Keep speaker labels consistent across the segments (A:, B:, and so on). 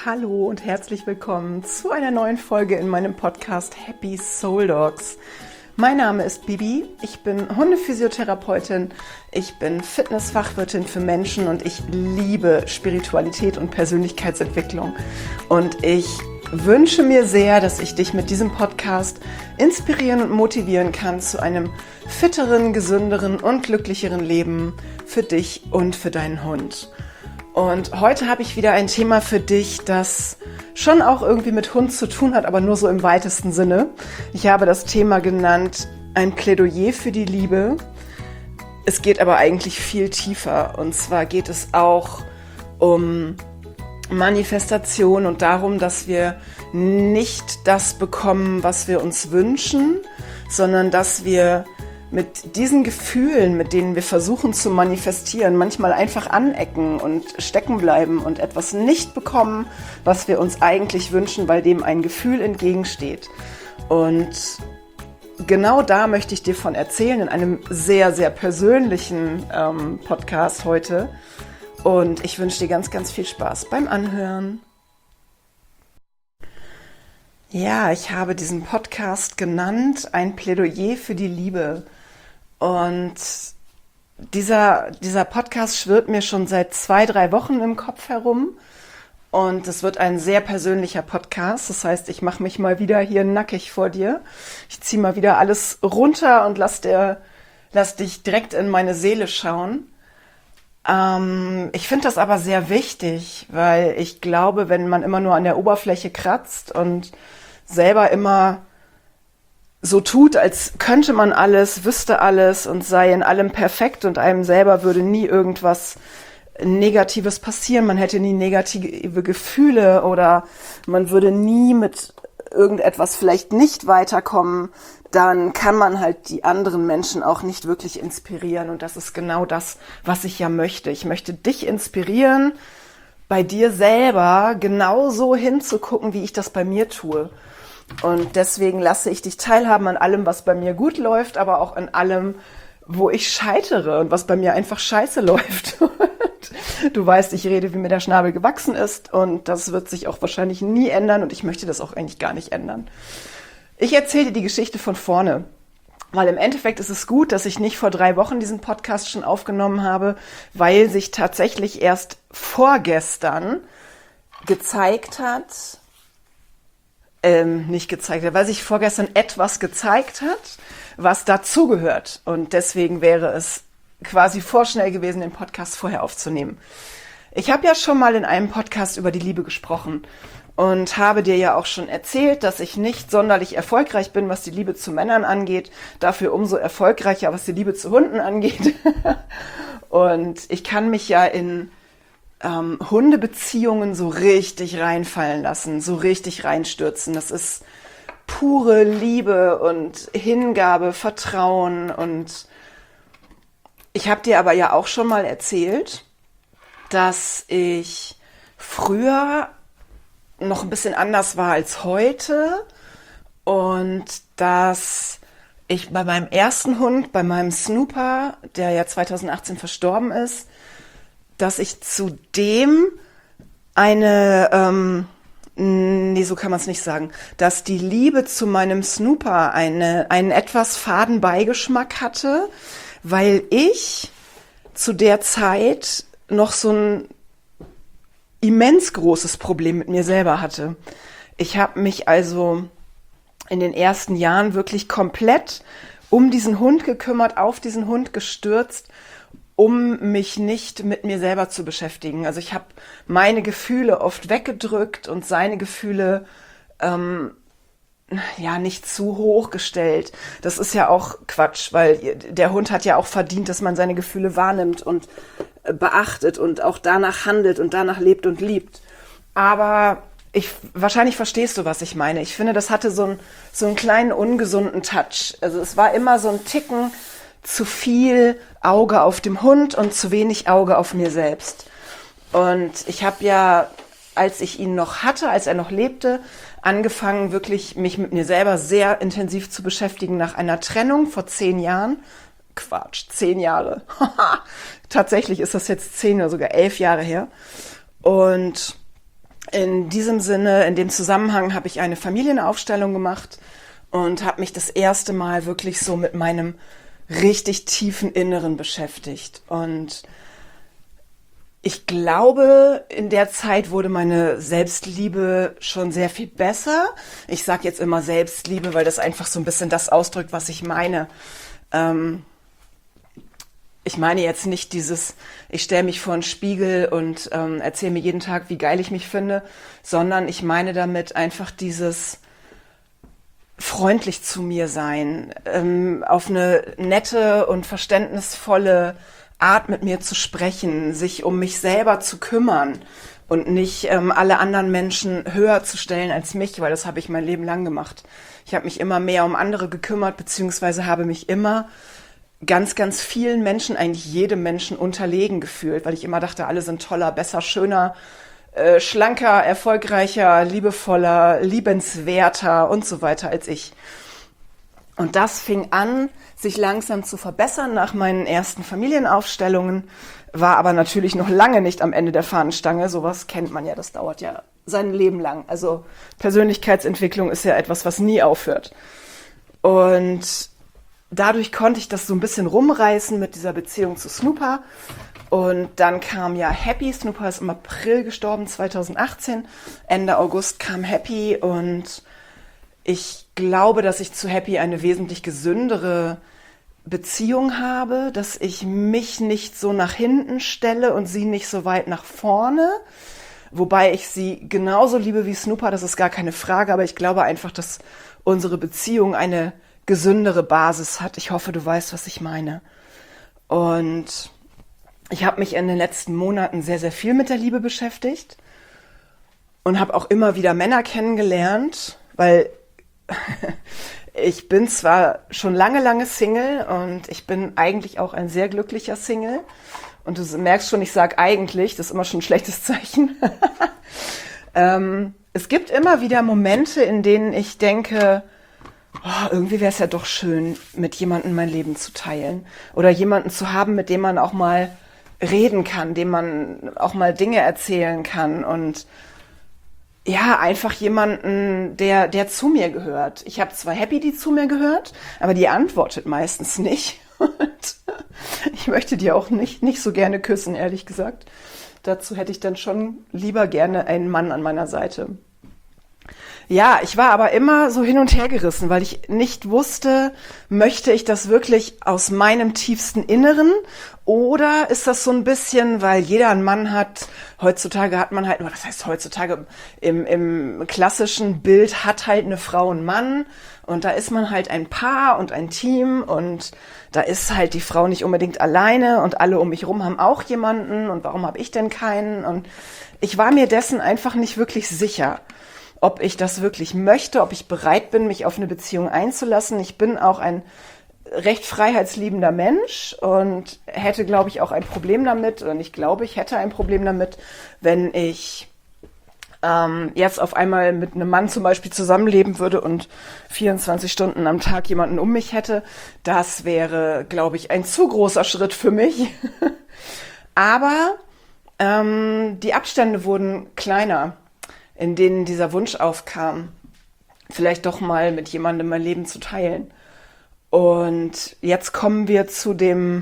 A: Hallo und herzlich willkommen zu einer neuen Folge in meinem Podcast Happy Soul Dogs. Mein Name ist Bibi, ich bin Hundephysiotherapeutin, ich bin Fitnessfachwirtin für Menschen und ich liebe Spiritualität und Persönlichkeitsentwicklung. Und ich wünsche mir sehr, dass ich dich mit diesem Podcast inspirieren und motivieren kann zu einem fitteren, gesünderen und glücklicheren Leben für dich und für deinen Hund. Und heute habe ich wieder ein Thema für dich, das schon auch irgendwie mit Hund zu tun hat, aber nur so im weitesten Sinne. Ich habe das Thema genannt, ein Plädoyer für die Liebe. Es geht aber eigentlich viel tiefer. Und zwar geht es auch um Manifestation und darum, dass wir nicht das bekommen, was wir uns wünschen, sondern dass wir mit diesen Gefühlen, mit denen wir versuchen zu manifestieren, manchmal einfach anecken und stecken bleiben und etwas nicht bekommen, was wir uns eigentlich wünschen, weil dem ein Gefühl entgegensteht. Und genau da möchte ich dir von erzählen, in einem sehr, sehr persönlichen Podcast heute. Und ich wünsche dir ganz, ganz viel Spaß beim Anhören. Ja, ich habe diesen Podcast genannt, ein Plädoyer für die Liebe. Und dieser Podcast schwirrt mir schon seit 2-3 Wochen im Kopf herum. Und es wird ein sehr persönlicher Podcast. Das heißt, ich mache mich mal wieder hier nackig vor dir. Ich ziehe mal wieder alles runter und lass dich direkt in meine Seele schauen. Ich finde das aber sehr wichtig, weil ich glaube, wenn man immer nur an der Oberfläche kratzt und selber immer so tut, als könnte man alles, wüsste alles und sei in allem perfekt und einem selber würde nie irgendwas Negatives passieren. Man hätte nie negative Gefühle oder man würde nie mit irgendetwas vielleicht nicht weiterkommen, dann kann man halt die anderen Menschen auch nicht wirklich inspirieren. Und das ist genau das, was ich ja möchte. Ich möchte dich inspirieren, bei dir selber genauso hinzugucken, wie ich das bei mir tue. Und deswegen lasse ich dich teilhaben an allem, was bei mir gut läuft, aber auch an allem, wo ich scheitere und was bei mir einfach scheiße läuft. Du weißt, ich rede, wie mir der Schnabel gewachsen ist und das wird sich auch wahrscheinlich nie ändern und ich möchte das auch eigentlich gar nicht ändern. Ich erzähle dir die Geschichte von vorne, weil im Endeffekt ist es gut, dass ich nicht vor 3 Wochen diesen Podcast schon aufgenommen habe, weil sich tatsächlich erst vorgestern weil sich vorgestern etwas gezeigt hat, was dazugehört. Und deswegen wäre es quasi vorschnell gewesen, den Podcast vorher aufzunehmen. Ich habe ja schon mal in einem Podcast über die Liebe gesprochen und habe dir ja auch schon erzählt, dass ich nicht sonderlich erfolgreich bin, was die Liebe zu Männern angeht, dafür umso erfolgreicher, was die Liebe zu Hunden angeht. Und ich kann mich ja in Hundebeziehungen so richtig reinfallen lassen, so richtig reinstürzen. Das ist pure Liebe und Hingabe, Vertrauen. Und ich habe dir aber ja auch schon mal erzählt, dass ich früher noch ein bisschen anders war als heute und dass ich bei meinem ersten Hund, bei meinem Snooper, der ja 2018 verstorben ist, dass ich zudem so kann man es nicht sagen, dass die Liebe zu meinem Snooper einen etwas faden Beigeschmack hatte, weil ich zu der Zeit noch so ein immens großes Problem mit mir selber hatte. Ich habe mich also in den ersten Jahren wirklich komplett um diesen Hund gekümmert, auf diesen Hund gestürzt, um mich nicht mit mir selber zu beschäftigen. Also ich habe meine Gefühle oft weggedrückt und seine Gefühle nicht zu hoch gestellt. Das ist ja auch Quatsch, weil der Hund hat ja auch verdient, dass man seine Gefühle wahrnimmt und beachtet und auch danach handelt und danach lebt und liebt. Aber wahrscheinlich verstehst du, was ich meine. Ich finde, das hatte so einen kleinen ungesunden Touch. Also es war immer so ein Ticken zu viel Auge auf dem Hund und zu wenig Auge auf mir selbst. Und ich habe ja, als ich ihn noch hatte, als er noch lebte, angefangen, wirklich mich mit mir selber sehr intensiv zu beschäftigen nach einer Trennung vor 10 Jahren. Quatsch, 10 Jahre. Tatsächlich ist das jetzt 10 oder sogar 11 Jahre her. Und In diesem Sinne, in dem Zusammenhang habe ich eine Familienaufstellung gemacht und habe mich das erste Mal wirklich so mit meinem richtig tiefen Inneren beschäftigt. Und ich glaube, in der Zeit wurde meine Selbstliebe schon sehr viel besser. Ich sage jetzt immer Selbstliebe, weil das einfach so ein bisschen das ausdrückt, was ich meine. Ich meine jetzt nicht dieses, ich stelle mich vor einen Spiegel und erzähle mir jeden Tag, wie geil ich mich finde, sondern ich meine damit einfach dieses freundlich zu mir sein, auf eine nette und verständnisvolle Art mit mir zu sprechen, sich um mich selber zu kümmern und nicht alle anderen Menschen höher zu stellen als mich, weil das habe ich mein Leben lang gemacht. Ich habe mich immer mehr um andere gekümmert, beziehungsweise habe mich immer ganz, ganz vielen Menschen, eigentlich jedem Menschen unterlegen gefühlt, weil ich immer dachte, alle sind toller, besser, schöner, schlanker, erfolgreicher, liebevoller, liebenswerter und so weiter als ich. Und das fing an, sich langsam zu verbessern nach meinen ersten Familienaufstellungen, war aber natürlich noch lange nicht am Ende der Fahnenstange. Sowas kennt man ja, das dauert ja sein Leben lang. Also Persönlichkeitsentwicklung ist ja etwas, was nie aufhört. Und dadurch konnte ich das so ein bisschen rumreißen mit dieser Beziehung zu Snooper. Und dann kam ja Happy. Snooper ist im April gestorben, 2018. Ende August kam Happy und ich glaube, dass ich zu Happy eine wesentlich gesündere Beziehung habe, dass ich mich nicht so nach hinten stelle und sie nicht so weit nach vorne. Wobei ich sie genauso liebe wie Snooper, das ist gar keine Frage. Aber ich glaube einfach, dass unsere Beziehung eine gesündere Basis hat. Ich hoffe, du weißt, was ich meine. Und ich habe mich in den letzten Monaten sehr, sehr viel mit der Liebe beschäftigt und habe auch immer wieder Männer kennengelernt, weil ich bin zwar schon lange, lange Single und ich bin eigentlich auch ein sehr glücklicher Single. Und du merkst schon, ich sage eigentlich, das ist immer schon ein schlechtes Zeichen. Es gibt immer wieder Momente, in denen ich denke, oh, irgendwie wäre es ja doch schön, mit jemandem mein Leben zu teilen. Oder jemanden zu haben, mit dem man auch mal reden kann, dem man auch mal Dinge erzählen kann. Und ja, einfach jemanden, der zu mir gehört. Ich habe zwar Happy, die zu mir gehört, aber die antwortet meistens nicht. Und ich möchte die auch nicht so gerne küssen, ehrlich gesagt. Dazu hätte ich dann schon lieber gerne einen Mann an meiner Seite. Ja, ich war aber immer so hin und her gerissen, weil ich nicht wusste, möchte ich das wirklich aus meinem tiefsten Inneren oder ist das so ein bisschen, weil jeder einen Mann hat, heutzutage hat man halt, was heißt heutzutage, im klassischen Bild hat halt eine Frau einen Mann und da ist man halt ein Paar und ein Team und da ist halt die Frau nicht unbedingt alleine und alle um mich rum haben auch jemanden und warum habe ich denn keinen? Und ich war mir dessen einfach nicht wirklich sicher, ob ich das wirklich möchte, ob ich bereit bin, mich auf eine Beziehung einzulassen. Ich bin auch ein recht freiheitsliebender Mensch und hätte, glaube ich, auch ein Problem damit, oder nicht glaube, ich hätte ein Problem damit, wenn ich jetzt auf einmal mit einem Mann zum Beispiel zusammenleben würde und 24 Stunden am Tag jemanden um mich hätte. Das wäre, glaube ich, ein zu großer Schritt für mich. Aber die Abstände wurden kleiner, in denen dieser Wunsch aufkam, vielleicht doch mal mit jemandem mein Leben zu teilen. Und jetzt kommen wir zu dem,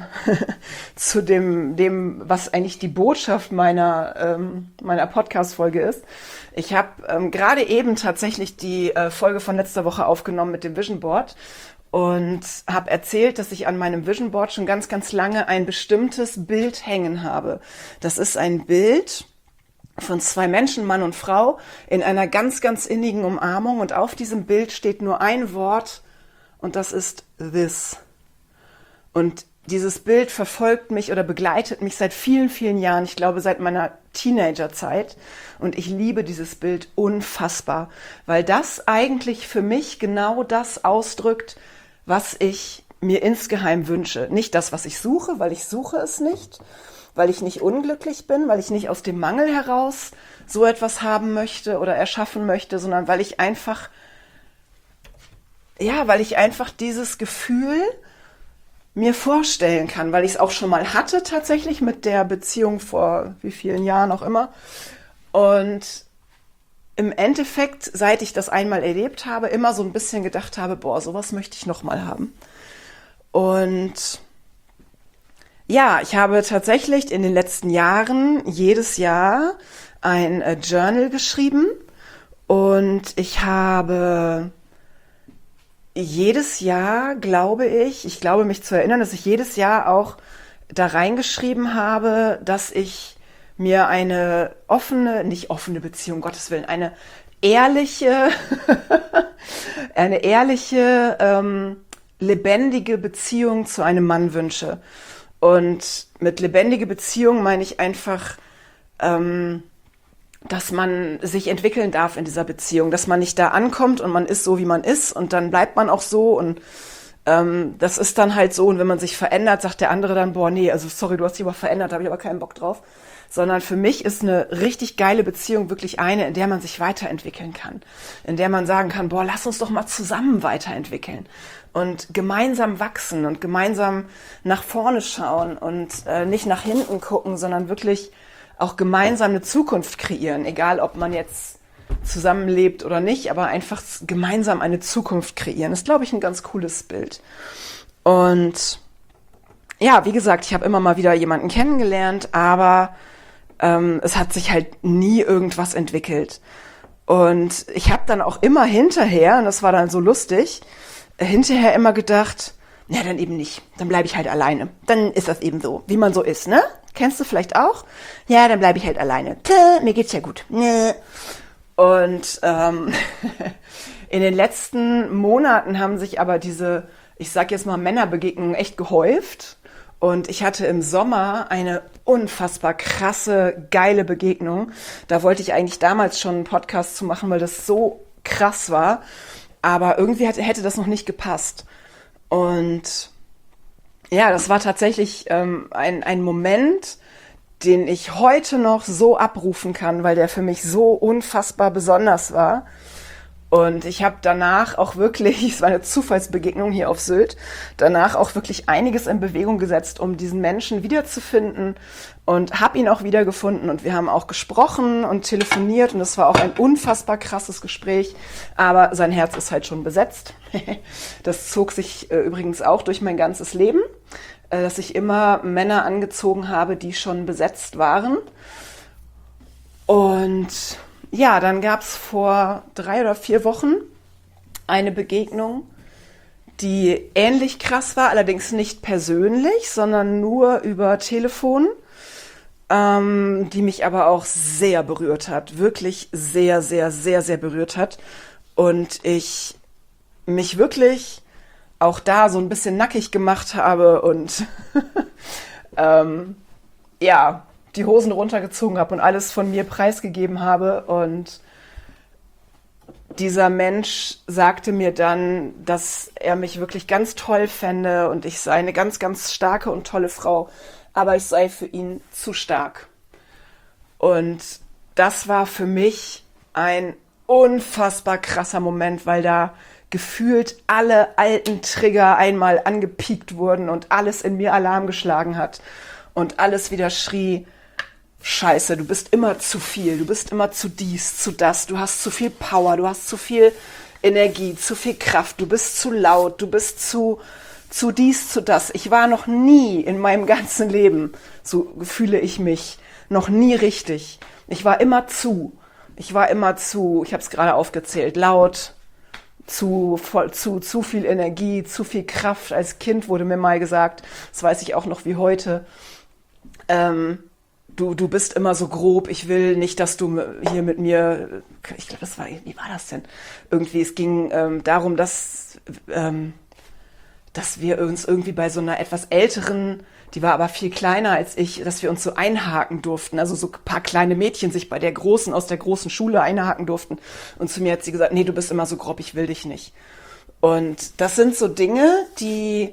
A: was eigentlich die Botschaft meiner Podcast-Folge ist. Ich habe gerade eben tatsächlich die Folge von letzter Woche aufgenommen mit dem Vision Board und habe erzählt, dass ich an meinem Vision Board schon ganz, ganz lange ein bestimmtes Bild hängen habe. Das ist ein Bild von zwei Menschen, Mann und Frau, in einer ganz, ganz innigen Umarmung. Und auf diesem Bild steht nur ein Wort und das ist this. Und dieses Bild verfolgt mich oder begleitet mich seit vielen, vielen Jahren. Ich glaube, seit meiner Teenagerzeit. Und ich liebe dieses Bild unfassbar, weil das eigentlich für mich genau das ausdrückt, was ich mir insgeheim wünsche. Nicht das, was ich suche, weil ich suche es nicht, weil ich nicht unglücklich bin, weil ich nicht aus dem Mangel heraus so etwas haben möchte oder erschaffen möchte, sondern weil ich einfach dieses Gefühl mir vorstellen kann, weil ich es auch schon mal hatte tatsächlich mit der Beziehung vor wie vielen Jahren auch immer. Und im Endeffekt, seit ich das einmal erlebt habe, immer so ein bisschen gedacht habe, boah, sowas möchte ich nochmal haben. Und ja, ich habe tatsächlich in den letzten Jahren jedes Jahr ein Journal geschrieben und ich habe jedes Jahr, ich glaube mich zu erinnern, dass ich jedes Jahr auch da reingeschrieben habe, dass ich mir eine nicht offene Beziehung, Gottes Willen, eine ehrliche, eine ehrliche, lebendige Beziehung zu einem Mann wünsche. Und mit lebendige Beziehung meine ich einfach, dass man sich entwickeln darf in dieser Beziehung, dass man nicht da ankommt und man ist so, wie man ist und dann bleibt man auch so und das ist dann halt so und wenn man sich verändert, sagt der andere dann, boah, nee, also sorry, du hast dich aber verändert, da habe ich aber keinen Bock drauf. Sondern für mich ist eine richtig geile Beziehung wirklich eine, in der man sich weiterentwickeln kann. In der man sagen kann, boah, lass uns doch mal zusammen weiterentwickeln. Und gemeinsam wachsen und gemeinsam nach vorne schauen und nicht nach hinten gucken, sondern wirklich auch gemeinsam eine Zukunft kreieren. Egal, ob man jetzt zusammenlebt oder nicht, aber einfach gemeinsam eine Zukunft kreieren. Das ist, glaube ich, ein ganz cooles Bild. Und ja, wie gesagt, ich habe immer mal wieder jemanden kennengelernt, aber es hat sich halt nie irgendwas entwickelt. Und ich habe dann auch immer hinterher, und das war dann so lustig, hinterher immer gedacht, ja, dann eben nicht. Dann bleibe ich halt alleine. Dann ist das eben so, wie man so ist, ne? Kennst du vielleicht auch? Ja, dann bleibe ich halt alleine. Mir geht's ja gut. Und in den letzten Monaten haben sich aber diese, ich sag jetzt mal, Männerbegegnungen echt gehäuft. Und ich hatte im Sommer eine unfassbar krasse, geile Begegnung. Da wollte ich eigentlich damals schon einen Podcast zu machen, weil das so krass war. Aber irgendwie hätte das noch nicht gepasst. Und ja, das war tatsächlich ein Moment, den ich heute noch so abrufen kann, weil der für mich so unfassbar besonders war. Und ich habe danach auch wirklich, es war eine Zufallsbegegnung hier auf Sylt, danach auch wirklich einiges in Bewegung gesetzt, um diesen Menschen wiederzufinden und habe ihn auch wiedergefunden und wir haben auch gesprochen und telefoniert und es war auch ein unfassbar krasses Gespräch, aber sein Herz ist halt schon besetzt. Das zog sich übrigens auch durch mein ganzes Leben, dass ich immer Männer angezogen habe, die schon besetzt waren. Und ja, dann gab's vor 3 oder 4 Wochen eine Begegnung, die ähnlich krass war, allerdings nicht persönlich, sondern nur über Telefon, die mich aber auch sehr berührt hat, wirklich sehr, sehr, sehr, sehr berührt hat. Und ich mich wirklich auch da so ein bisschen nackig gemacht habe und ja, die Hosen runtergezogen habe und alles von mir preisgegeben habe. Und dieser Mensch sagte mir dann, dass er mich wirklich ganz toll fände und ich sei eine ganz, ganz starke und tolle Frau, aber ich sei für ihn zu stark. Und das war für mich ein unfassbar krasser Moment, weil da gefühlt alle alten Trigger einmal angepiekt wurden und alles in mir Alarm geschlagen hat und alles wieder schrie, Scheiße, du bist immer zu viel, du bist immer zu dies, zu das, du hast zu viel Power, du hast zu viel Energie, zu viel Kraft, du bist zu laut, du bist zu dies, zu das. Ich war noch nie in meinem ganzen Leben, so fühle ich mich, noch nie richtig. Ich war immer zu, ich habe es gerade aufgezählt, laut, zu viel Energie, zu viel Kraft. Als Kind wurde mir mal gesagt, das weiß ich auch noch wie heute, du bist immer so grob, ich will nicht, dass du hier mit mir, ich glaube, wie war das denn? Irgendwie, es ging darum, dass wir uns irgendwie bei so einer etwas älteren, die war aber viel kleiner als ich, dass wir uns so einhaken durften. Also so ein paar kleine Mädchen sich bei der Großen aus der großen Schule einhaken durften. Und zu mir hat sie gesagt, nee, du bist immer so grob, ich will dich nicht. Und das sind so Dinge, die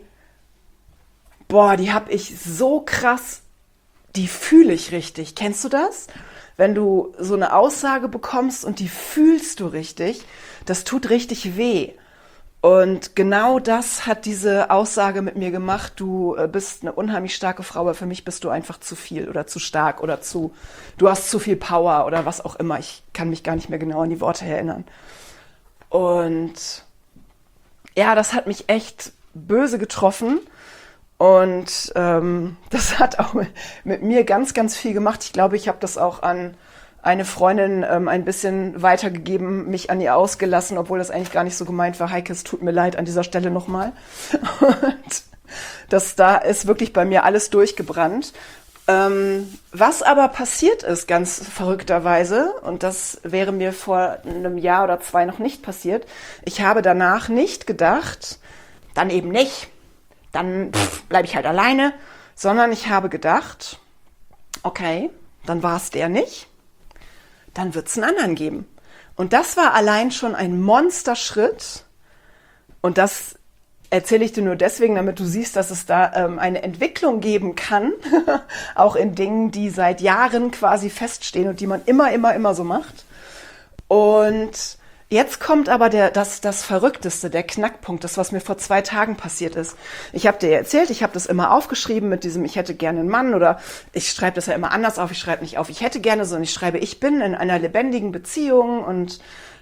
A: habe ich so krass, die fühle ich richtig. Kennst du das? Wenn du so eine Aussage bekommst und die fühlst du richtig, das tut richtig weh. Und genau das hat diese Aussage mit mir gemacht, du bist eine unheimlich starke Frau, aber für mich bist du einfach zu viel oder zu stark oder du hast zu viel Power oder was auch immer. Ich kann mich gar nicht mehr genau an die Worte erinnern. Und ja, das hat mich echt böse getroffen und das hat auch mit mir ganz, ganz viel gemacht. Ich glaube, ich habe das auch an eine Freundin ein bisschen weitergegeben, mich an ihr ausgelassen, obwohl das eigentlich gar nicht so gemeint war. Heike, es tut mir leid an dieser Stelle nochmal. Und da ist wirklich bei mir alles durchgebrannt. Was aber passiert ist, ganz verrückterweise, und das wäre mir vor einem Jahr oder 2 noch nicht passiert, ich habe danach nicht gedacht, dann eben nicht, dann bleibe ich halt alleine, sondern ich habe gedacht, okay, dann war es der nicht, dann wird es einen anderen geben. Und das war allein schon ein Monsterschritt. Und das erzähle ich dir nur deswegen, damit du siehst, dass es da eine Entwicklung geben kann, auch in Dingen, die seit Jahren quasi feststehen und die man immer so macht. Und jetzt kommt aber das Verrückteste, der Knackpunkt, das, was mir vor 2 Tagen passiert ist. Ich habe dir erzählt, ich habe das immer aufgeschrieben mit diesem, ich hätte gerne einen Mann, oder ich schreibe das ja immer anders auf, ich schreibe nicht auf, ich hätte gerne, sondern ich schreibe, ich bin in einer lebendigen Beziehung und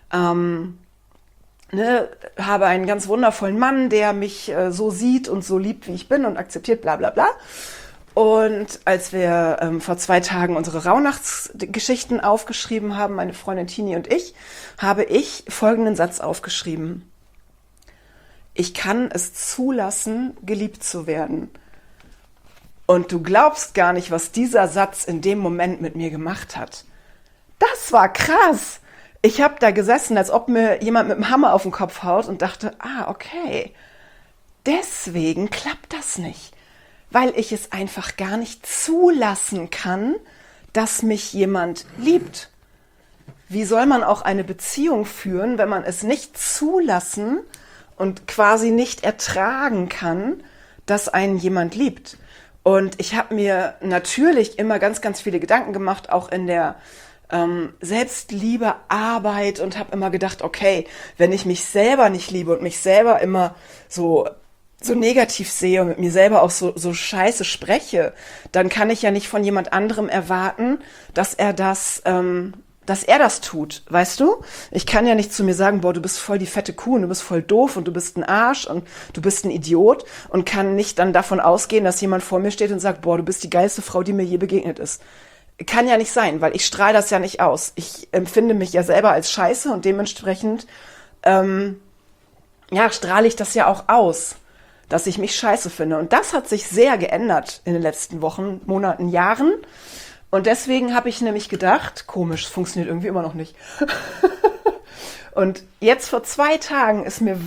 A: habe einen ganz wundervollen Mann, der mich so sieht und so liebt, wie ich bin und akzeptiert, bla bla bla. Und als wir vor 2 Tagen unsere Rauhnachtsgeschichten aufgeschrieben haben, meine Freundin Tini und ich, habe ich folgenden Satz aufgeschrieben. Ich kann es zulassen, geliebt zu werden. Und du glaubst gar nicht, was dieser Satz in dem Moment mit mir gemacht hat. Das war krass. Ich habe da gesessen, als ob mir jemand mit dem Hammer auf den Kopf haut und dachte, okay, deswegen klappt das nicht. Weil ich es einfach gar nicht zulassen kann, dass mich jemand liebt. Wie soll man auch eine Beziehung führen, wenn man es nicht zulassen und quasi nicht ertragen kann, dass einen jemand liebt? Und ich habe mir natürlich immer ganz, ganz viele Gedanken gemacht, auch in der Selbstliebe, Arbeit, und habe immer gedacht, okay, wenn ich mich selber nicht liebe und mich selber immer so negativ sehe und mit mir selber auch so scheiße spreche, dann kann ich ja nicht von jemand anderem erwarten, dass er das tut, weißt du? Ich kann ja nicht zu mir sagen, boah, du bist voll die fette Kuh und du bist voll doof und du bist ein Arsch und du bist ein Idiot, und kann nicht dann davon ausgehen, dass jemand vor mir steht und sagt, boah, du bist die geilste Frau, die mir je begegnet ist. Kann ja nicht sein, weil ich strahle das ja nicht aus. Ich empfinde mich ja selber als scheiße und dementsprechend strahle ich das ja auch aus, dass ich mich scheiße finde. Und das hat sich sehr geändert in den letzten Wochen, Monaten, Jahren. Und deswegen habe ich nämlich gedacht, komisch, es funktioniert irgendwie immer noch nicht. Und jetzt vor 2 Tagen ist mir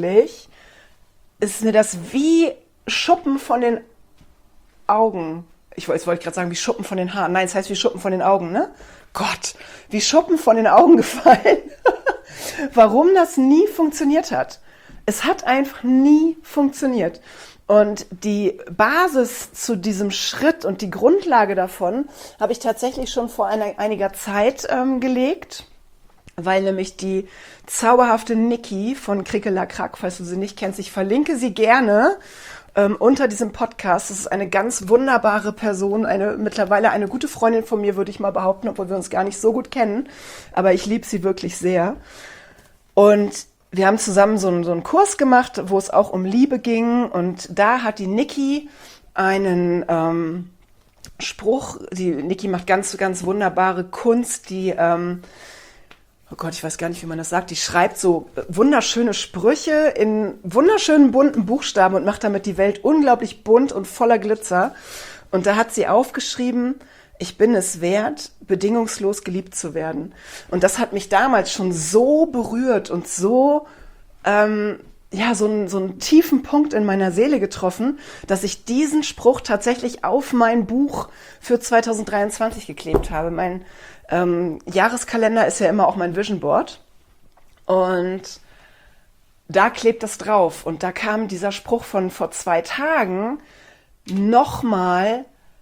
A: das wie Schuppen von den Augen. Jetzt wollte ich gerade sagen, wie Schuppen von den Haaren. Nein, es heißt wie Schuppen von den Augen, ne? Gott, wie Schuppen von den Augen gefallen. Warum das nie funktioniert hat. Es hat einfach nie funktioniert. Und die Basis zu diesem Schritt und die Grundlage davon habe ich tatsächlich schon vor einiger Zeit gelegt, weil nämlich die zauberhafte Niki von Krickelakrack, falls du sie nicht kennst, ich verlinke sie gerne unter diesem Podcast. Das ist eine ganz wunderbare Person, mittlerweile eine gute Freundin von mir, würde ich mal behaupten, obwohl wir uns gar nicht so gut kennen. Aber ich liebe sie wirklich sehr. Und wir haben zusammen so einen Kurs gemacht, wo es auch um Liebe ging. Und da hat die Niki einen Spruch. Die Niki macht ganz, ganz wunderbare Kunst, die oh Gott, ich weiß gar nicht, wie man das sagt, die schreibt so wunderschöne Sprüche in wunderschönen bunten Buchstaben und macht damit die Welt unglaublich bunt und voller Glitzer. Und da hat sie aufgeschrieben, ich bin es wert, bedingungslos geliebt zu werden. Und das hat mich damals schon so berührt und so so einen tiefen Punkt in meiner Seele getroffen, dass ich diesen Spruch tatsächlich auf mein Buch für 2023 geklebt habe. Mein Jahreskalender ist ja immer auch mein Vision Board. Und da klebt das drauf. Und da kam dieser Spruch von vor 2 Tagen nochmal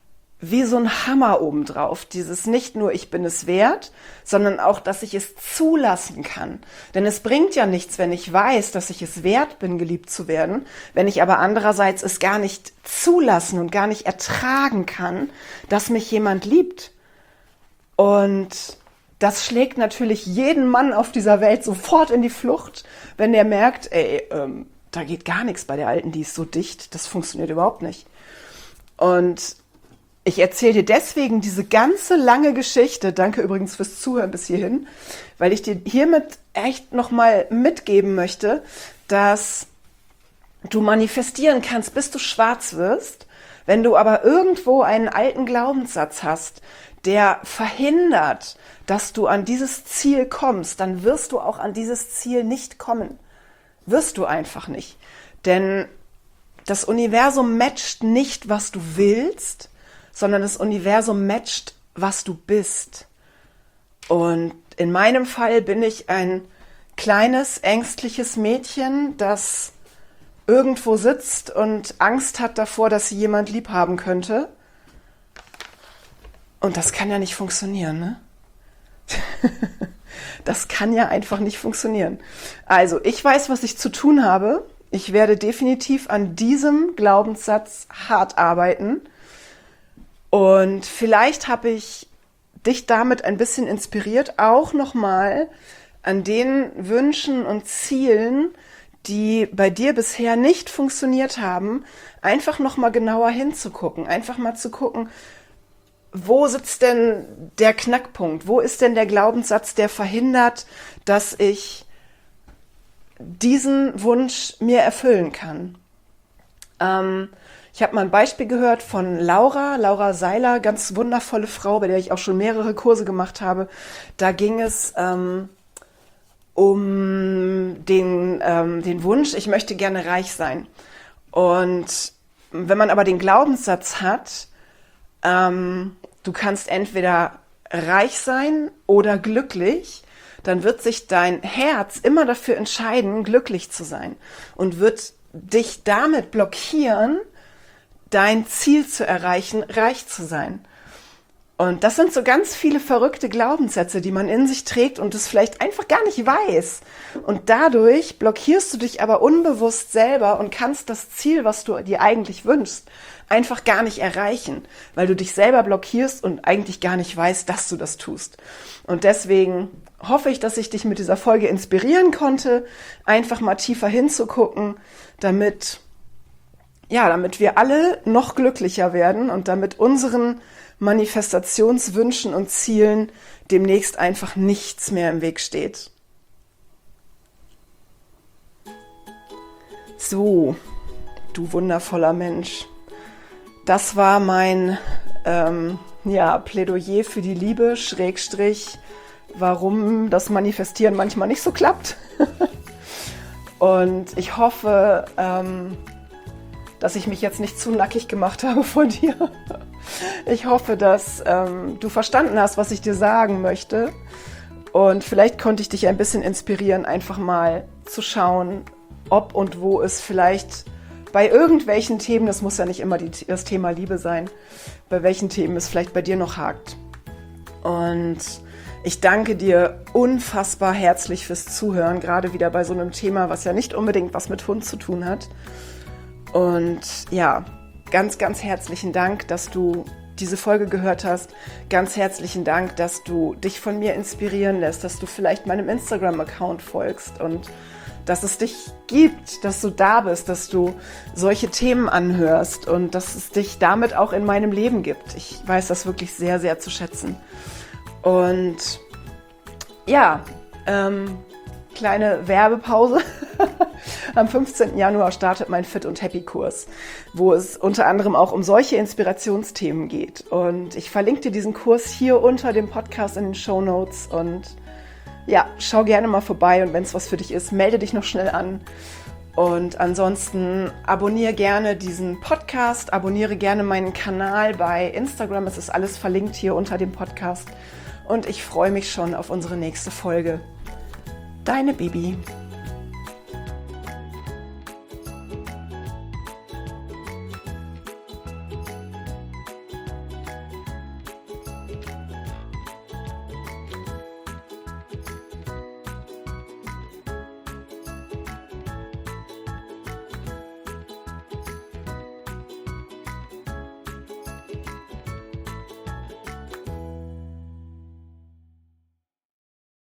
A: wie so ein Hammer obendrauf. Dieses nicht nur, ich bin es wert, sondern auch, dass ich es zulassen kann. Denn es bringt ja nichts, wenn ich weiß, dass ich es wert bin, geliebt zu werden, wenn ich aber andererseits es gar nicht zulassen und gar nicht ertragen kann, dass mich jemand liebt. Und das schlägt natürlich jeden Mann auf dieser Welt sofort in die Flucht, wenn der merkt, da geht gar nichts bei der Alten, die ist so dicht, das funktioniert überhaupt nicht. Und ich erzähle dir deswegen diese ganze lange Geschichte, danke übrigens fürs Zuhören bis hierhin, weil ich dir hiermit echt nochmal mitgeben möchte, dass du manifestieren kannst, bis du schwarz wirst, wenn du aber irgendwo einen alten Glaubenssatz hast, der verhindert, dass du an dieses Ziel kommst, dann wirst du auch an dieses Ziel nicht kommen. Wirst du einfach nicht. Denn das Universum matcht nicht, was du willst, sondern das Universum matcht, was du bist. Und in meinem Fall bin ich ein kleines, ängstliches Mädchen, das irgendwo sitzt und Angst hat davor, dass sie jemand lieb haben könnte. Und das kann ja nicht funktionieren, ne? Das kann ja einfach nicht funktionieren. Also, ich weiß, was ich zu tun habe. Ich werde definitiv an diesem Glaubenssatz hart arbeiten. Und vielleicht habe ich dich damit ein bisschen inspiriert, auch nochmal an den Wünschen und Zielen, die bei dir bisher nicht funktioniert haben, einfach nochmal genauer hinzugucken. Einfach mal zu gucken, wo sitzt denn der Knackpunkt? Wo ist denn der Glaubenssatz, der verhindert, dass ich diesen Wunsch mir erfüllen kann? Ich habe mal ein Beispiel gehört von Laura Seiler, ganz wundervolle Frau, bei der ich auch schon mehrere Kurse gemacht habe. Da ging es um den Wunsch, ich möchte gerne reich sein. Und wenn man aber den Glaubenssatz hat, du kannst entweder reich sein oder glücklich, dann wird sich dein Herz immer dafür entscheiden, glücklich zu sein und wird dich damit blockieren, dein Ziel zu erreichen, reich zu sein. Und das sind so ganz viele verrückte Glaubenssätze, die man in sich trägt und es vielleicht einfach gar nicht weiß. Und dadurch blockierst du dich aber unbewusst selber und kannst das Ziel, was du dir eigentlich wünschst, einfach gar nicht erreichen, weil du dich selber blockierst und eigentlich gar nicht weißt, dass du das tust. Und deswegen hoffe ich, dass ich dich mit dieser Folge inspirieren konnte, einfach mal tiefer hinzugucken, damit wir alle noch glücklicher werden und damit unseren Manifestationswünschen und Zielen demnächst einfach nichts mehr im Weg steht. So, du wundervoller Mensch. Das war mein Plädoyer für die Liebe, warum das Manifestieren manchmal nicht so klappt. Und ich hoffe, dass ich mich jetzt nicht zu nackig gemacht habe vor dir. Ich hoffe, dass du verstanden hast, was ich dir sagen möchte. Und vielleicht konnte ich dich ein bisschen inspirieren, einfach mal zu schauen, ob und wo es vielleicht bei irgendwelchen Themen, das muss ja nicht immer das Thema Liebe sein, bei welchen Themen es vielleicht bei dir noch hakt. Und ich danke dir unfassbar herzlich fürs Zuhören, gerade wieder bei so einem Thema, was ja nicht unbedingt was mit Hund zu tun hat. Und ja, ganz, ganz herzlichen Dank, dass du diese Folge gehört hast. Ganz herzlichen Dank, dass du dich von mir inspirieren lässt, dass du vielleicht meinem Instagram-Account folgst und dass es dich gibt, dass du da bist, dass du solche Themen anhörst und dass es dich damit auch in meinem Leben gibt. Ich weiß das wirklich sehr, sehr zu schätzen. Und ja, kleine Werbepause. Am 15. Januar startet mein Fit und Happy Kurs, wo es unter anderem auch um solche Inspirationsthemen geht. Und ich verlinke dir diesen Kurs hier unter dem Podcast in den Shownotes. Und ja, schau gerne mal vorbei und wenn es was für dich ist, melde dich noch schnell an. Und ansonsten abonniere gerne diesen Podcast, abonniere gerne meinen Kanal bei Instagram. Es ist alles verlinkt hier unter dem Podcast. Und ich freue mich schon auf unsere nächste Folge. Deine Bibi.